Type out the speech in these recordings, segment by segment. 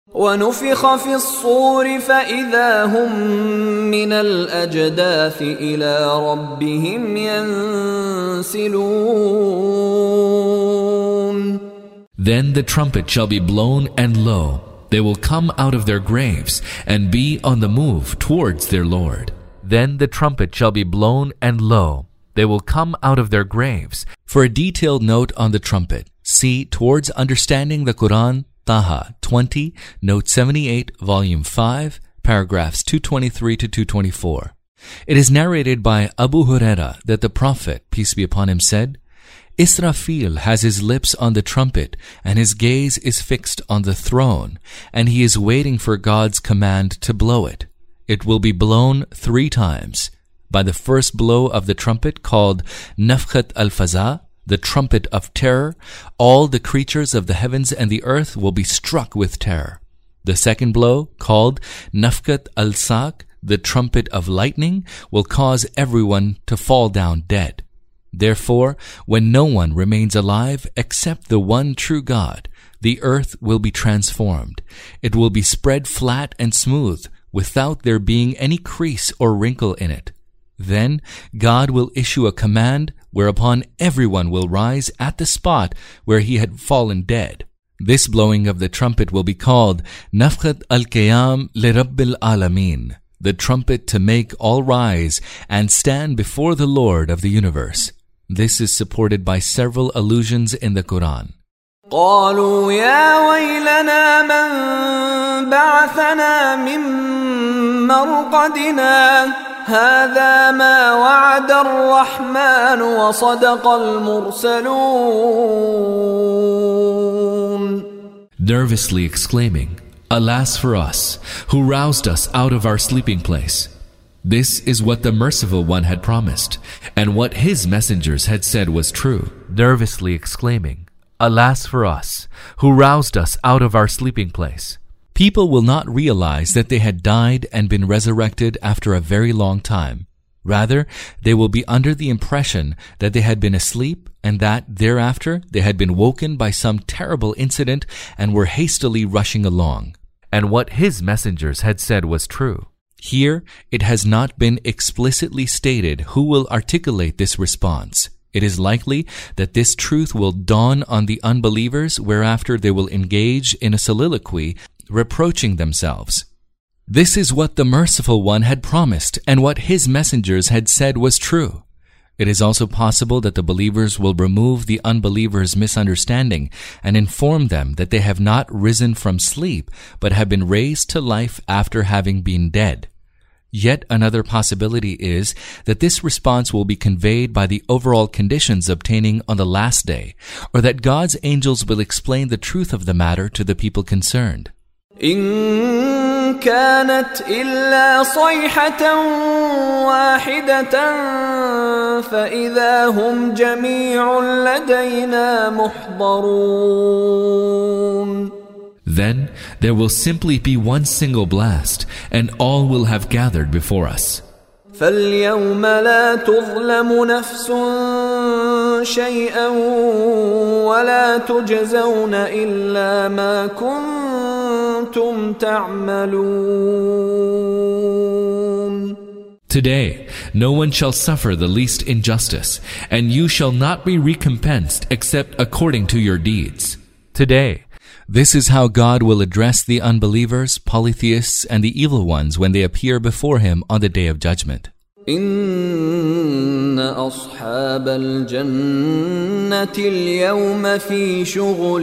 ونفخ في الصور فإذا هم من الأجداث إلى ربهم ينسلون. Then the trumpet shall be blown, and lo, they will come out of their graves and be on the move towards their Lord. Then the trumpet shall be blown, and lo, they will come out of their graves. For a detailed note on the trumpet, see Towards Understanding the Quran, Taha 20, Note 78, Volume 5, paragraphs 223 to 224. It is narrated by Abu Huraira that the Prophet, peace be upon him, said, Israfil has his lips on the trumpet, and his gaze is fixed on the throne, and he is waiting for God's command to blow it. It will be blown 3 times. By the first blow of the trumpet, called Nafkhat al-Faza, the trumpet of terror, all the creatures of the heavens and the earth will be struck with terror. The second blow, called Nafkat al-Saq, the trumpet of lightning, will cause everyone to fall down dead. Therefore, when no one remains alive except the one true God, the earth will be transformed. It will be spread flat and smooth, without there being any crease or wrinkle in it. Then God will issue a command whereupon everyone will rise at the spot where he had fallen dead. This blowing of the trumpet will be called Nafkhat al-Qiyam li Rabbil Alameen, the trumpet to make all rise and stand before the Lord of the universe. This is supported by several allusions in the Quran. قالوا يا ويلنا من بعثنا من مرقدنا هذا ما وعد الرحمن وصدق المرسلون. Nervously exclaiming, Alas for us, who roused us out of our sleeping place. This is what the Merciful One had promised, and what His messengers had said was true. Nervously exclaiming, Alas for us, who roused us out of our sleeping place. People will not realize that they had died and been resurrected after a very long time. Rather, they will be under the impression that they had been asleep and that thereafter they had been woken by some terrible incident and were hastily rushing along. And what His messengers had said was true. Here, it has not been explicitly stated who will articulate this response. It is likely that this truth will dawn on the unbelievers, whereafter they will engage in a soliloquy, reproaching themselves. This is what the Merciful One had promised, and what His messengers had said was true. It is also possible that the believers will remove the unbelievers' misunderstanding and inform them that they have not risen from sleep, but have been raised to life after having been dead. Yet another possibility is that this response will be conveyed by the overall conditions obtaining on the last day, or that God's angels will explain the truth of the matter to the people concerned. إن كانت إلا صيحة واحدة فإذا هم جميع لدينا محضرون. Then there will simply be one single blast, and all will have gathered before us. فاليوم لا تظلم نفس شيئا ولا تجزون إلا ما كنتم تعملون. Today, no one shall suffer the least injustice, and you shall not be recompensed except according to your deeds. Today, this is how God will address the unbelievers, polytheists, and the evil ones when they appear before Him on the Day of Judgment. إن أصحاب الجنة اليوم في شغل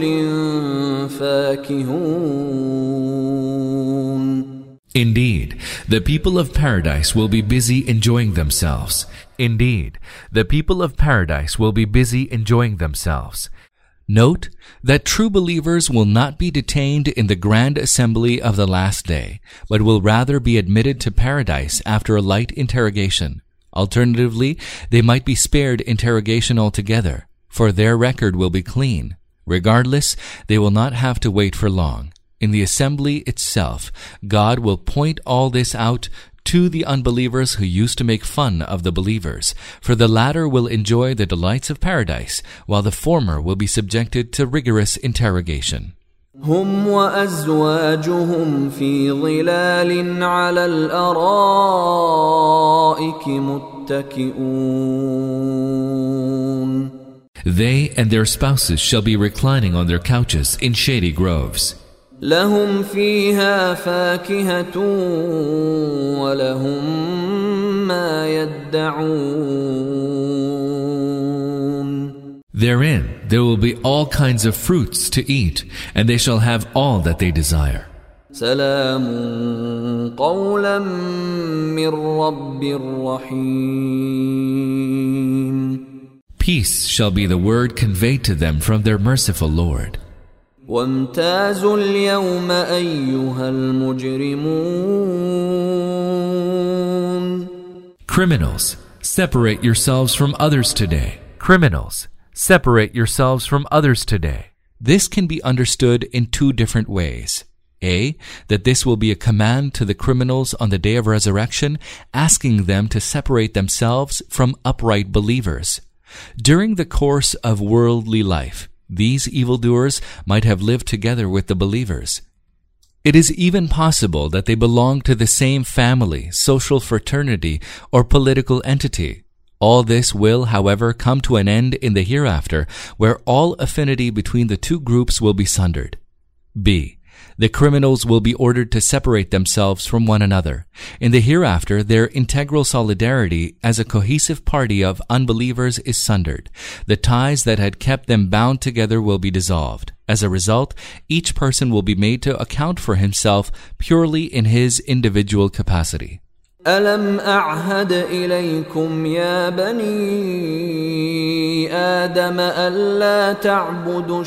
فاكهون. Indeed, the people of paradise will be busy enjoying themselves. Indeed, the people of paradise will be busy enjoying themselves. Note that true believers will not be detained in the grand assembly of the last day, but will rather be admitted to paradise after a light interrogation. Alternatively, they might be spared interrogation altogether, for their record will be clean. Regardless, they will not have to wait for long. In the assembly itself, God will point all this out to the unbelievers who used to make fun of the believers, for the latter will enjoy the delights of paradise, while the former will be subjected to rigorous interrogation. هم وأزواجهم في ظلال على الأرائك متكئون. They and their spouses shall be reclining on their couches in shady groves. لهم فيها فاكهة ولهم ما يدعون. Therein there will be all kinds of fruits to eat, and they shall have all that they desire. سلام قولا من رب رحيم. Peace shall be the word conveyed to them from their merciful Lord. وامتازوا اليوم أيها المجرمون. Criminals, separate yourselves from others today. Criminals, separate yourselves from others today. This can be understood in two different ways. A, that this will be a command to the criminals on the day of resurrection, asking them to separate themselves from upright believers. During the course of worldly life, these evildoers might have lived together with the believers. It is even possible that they belong to the same family, social fraternity, or political entity. All this will, however, come to an end in the hereafter, where all affinity between the two groups will be sundered. B. The criminals will be ordered to separate themselves from one another. In the hereafter, their integral solidarity as a cohesive party of unbelievers is sundered. The ties that had kept them bound together will be dissolved. As a result, each person will be made to account for himself purely in his individual capacity. ألم أعهد إليكم يا بني آدم ألا تعبدوا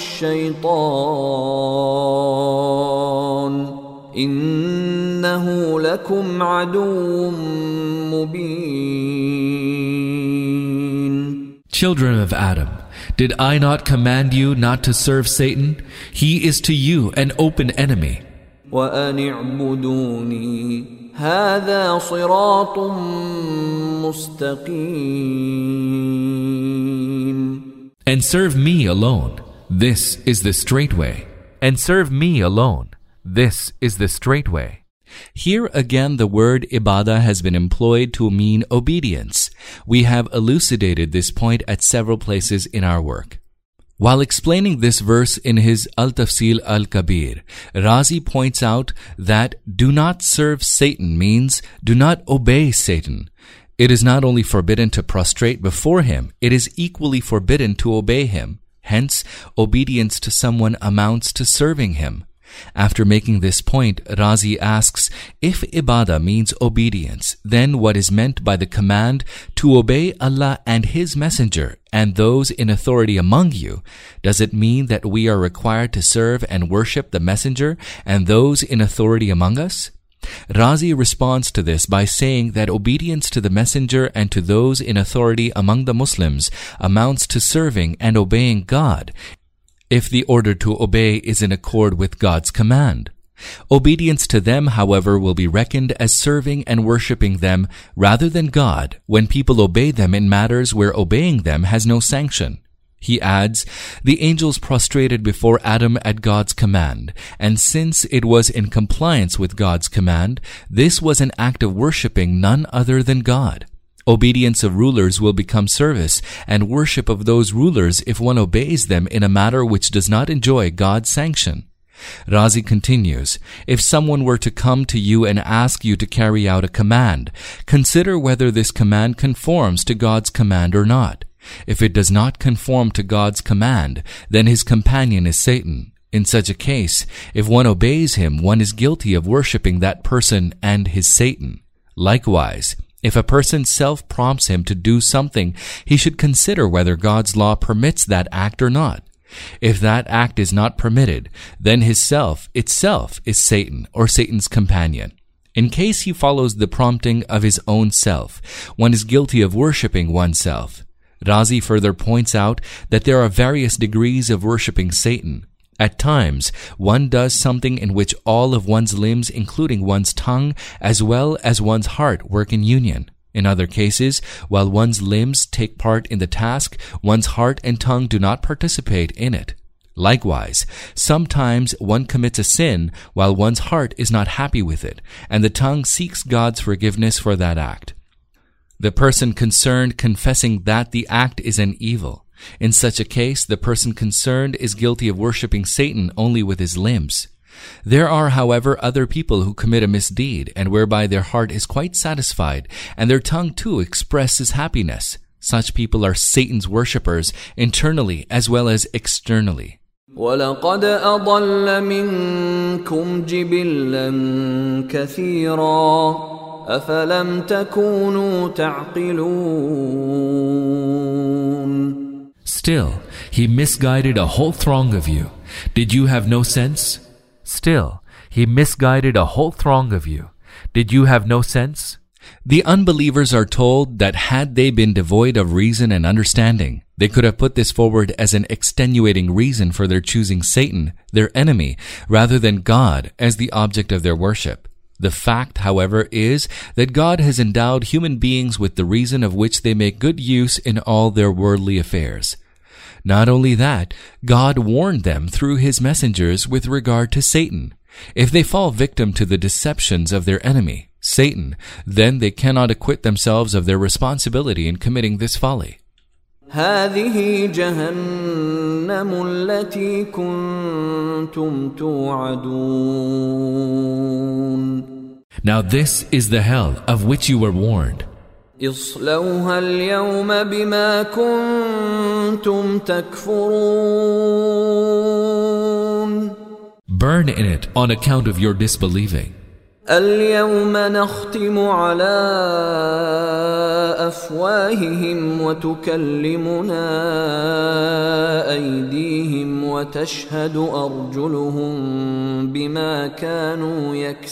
الشيطان إنه لكم عدو مبين. Children of Adam, did I not command you not to serve Satan? He is to you an open enemy. وأن اعبدوني هذا صراط مستقيم. And serve me alone. This is the straight way. And serve me alone. This is the straight way. Here again the word ibadah has been employed to mean obedience. We have elucidated this point at several places in our work. While explaining this verse in his Al-Tafsil Al-Kabir, Razi points out that do not serve Satan means do not obey Satan. It is not only forbidden to prostrate before him, it is equally forbidden to obey him. Hence, obedience to someone amounts to serving him. After making this point, Razi asks, if ibadah means obedience, then what is meant by the command to obey Allah and His Messenger and those in authority among you? Does it mean that we are required to serve and worship the Messenger and those in authority among us? Razi responds to this by saying that obedience to the Messenger and to those in authority among the Muslims amounts to serving and obeying God, if the order to obey is in accord with God's command. Obedience to them, however, will be reckoned as serving and worshipping them rather than God when people obey them in matters where obeying them has no sanction. He adds, the angels prostrated before Adam at God's command, and since it was in compliance with God's command, this was an act of worshipping none other than God. Obedience of rulers will become service and worship of those rulers if one obeys them in a matter which does not enjoy God's sanction. Razi continues, if someone were to come to you and ask you to carry out a command, consider whether this command conforms to God's command or not. If it does not conform to God's command, then his companion is Satan. In such a case, if one obeys him, one is guilty of worshipping that person and his Satan. Likewise, if a person self-prompts him to do something, he should consider whether God's law permits that act or not. If that act is not permitted, then his self itself is Satan or Satan's companion. In case he follows the prompting of his own self, one is guilty of worshipping oneself. Razi further points out that there are various degrees of worshipping Satan. At times, one does something in which all of one's limbs, including one's tongue, as well as one's heart, work in union. In other cases, while one's limbs take part in the task, one's heart and tongue do not participate in it. Likewise, sometimes one commits a sin while one's heart is not happy with it, and the tongue seeks God's forgiveness for that act. The person concerned confessing that the act is an evil. In such a case, the person concerned is guilty of worshipping Satan only with his limbs. There are, however, other people who commit a misdeed, and whereby their heart is quite satisfied, and their tongue too expresses happiness. Such people are Satan's worshippers, internally as well as externally. وَلَقَدْ أَضَلَّ مِنكُمْ جِبِلًّا كَثِيرًا أَفَلَمْ تَكُونُوا تَعْقِلُونَ. Still, he misguided a whole throng of you. Did you have no sense? Still, he misguided a whole throng of you. Did you have no sense? The unbelievers are told that had they been devoid of reason and understanding, they could have put this forward as an extenuating reason for their choosing Satan, their enemy, rather than God as the object of their worship. The fact, however, is that God has endowed human beings with the reason of which they make good use in all their worldly affairs. Not only that, God warned them through his messengers with regard to Satan. If they fall victim to the deceptions of their enemy, Satan, then they cannot acquit themselves of their responsibility in committing this folly. هذه جهنم التي كنتم توعدون. Now this is the hell of which you were warned. اصلوها اليوم بما كنتم تكفرون. Burn in it on account of your disbelieving. اليوم نختم على أفواههم وتكلمنا أيديهم وتشهد أرجلهم بما كانوا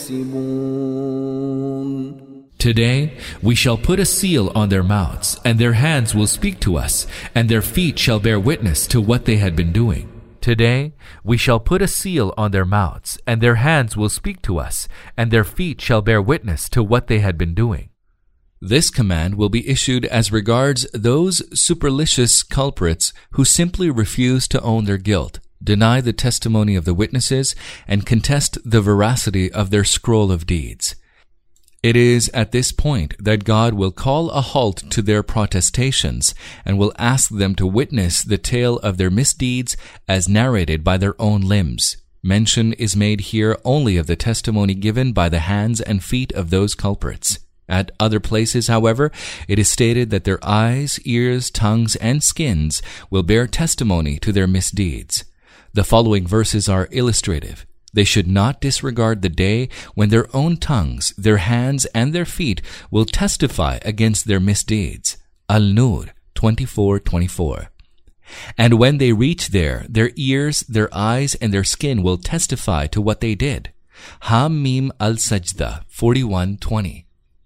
يكسبون. Today we shall put a seal on their mouths, and their hands will speak to us, and their feet shall bear witness to what they had been doing. Today we shall put a seal on their mouths, and their hands will speak to us, and their feet shall bear witness to what they had been doing. This command will be issued as regards those superstitious culprits who simply refuse to own their guilt, deny the testimony of the witnesses, and contest the veracity of their scroll of deeds. It is at this point that God will call a halt to their protestations and will ask them to witness the tale of their misdeeds as narrated by their own limbs. Mention is made here only of the testimony given by the hands and feet of those culprits. At other places, however, it is stated that their eyes, ears, tongues, and skins will bear testimony to their misdeeds. The following verses are illustrative. They should not disregard the day when their own tongues, their hands, and their feet will testify against their misdeeds. Al-Nur 24:24. And when they reach there, their ears, their eyes, and their skin will testify to what they did. Ha-Mim Al-Sajda 41:20.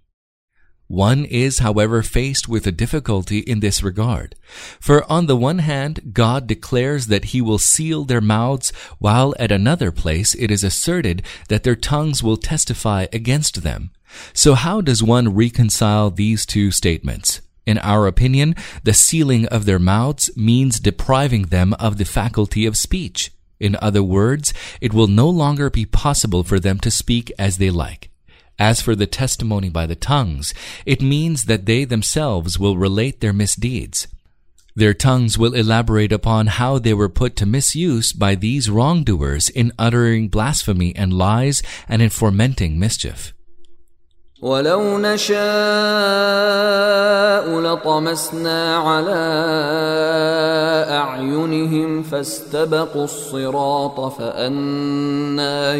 One is, however, faced with a difficulty in this regard. For on the one hand, God declares that he will seal their mouths, while at another place it is asserted that their tongues will testify against them. So how does one reconcile these two statements? In our opinion, the sealing of their mouths means depriving them of the faculty of speech. In other words, it will no longer be possible for them to speak as they like. As for the testimony by the tongues, it means that they themselves will relate their misdeeds. Their tongues will elaborate upon how they were put to misuse by these wrongdoers in uttering blasphemy and lies and in fomenting mischief. ولو نشاء لطمسنا على أعينهم فاستبقوا الصراط فأنى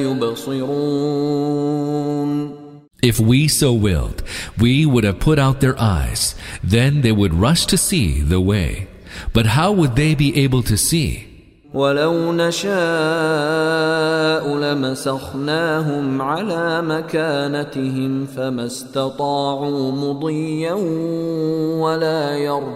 يبصرون. If we so willed, we would have put out their eyes. Then they would rush to see the way. But how would they be able to see? ولو نشاء لمسخناهم على مكانتهم فما استطاعوا مضيا ولا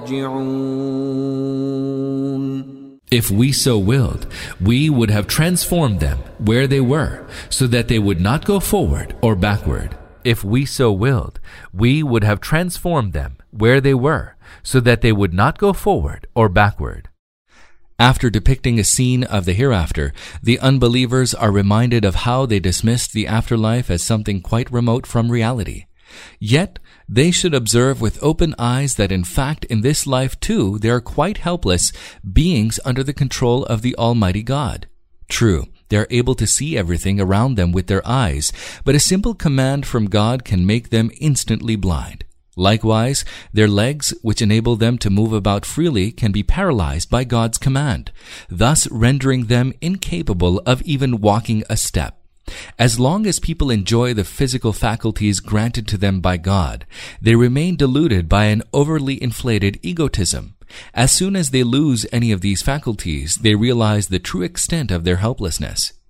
يرجعون. If we so willed, we would have transformed them where they were, so that they would not go forward or backward. If we so willed, we would have transformed them where they were, so that they would not go forward or backward. After depicting a scene of the hereafter, the unbelievers are reminded of how they dismissed the afterlife as something quite remote from reality. Yet, they should observe with open eyes that in fact in this life too they are quite helpless beings under the control of the Almighty God. True, they are able to see everything around them with their eyes, but a simple command from God can make them instantly blind. Likewise, their legs, which enable them to move about freely, can be paralyzed by God's command, thus rendering them incapable of even walking a step. As long as people enjoy the physical faculties granted to them by God, they remain deluded by an overly inflated egotism. As soon as they lose any of these faculties, they realize the true extent of their helplessness.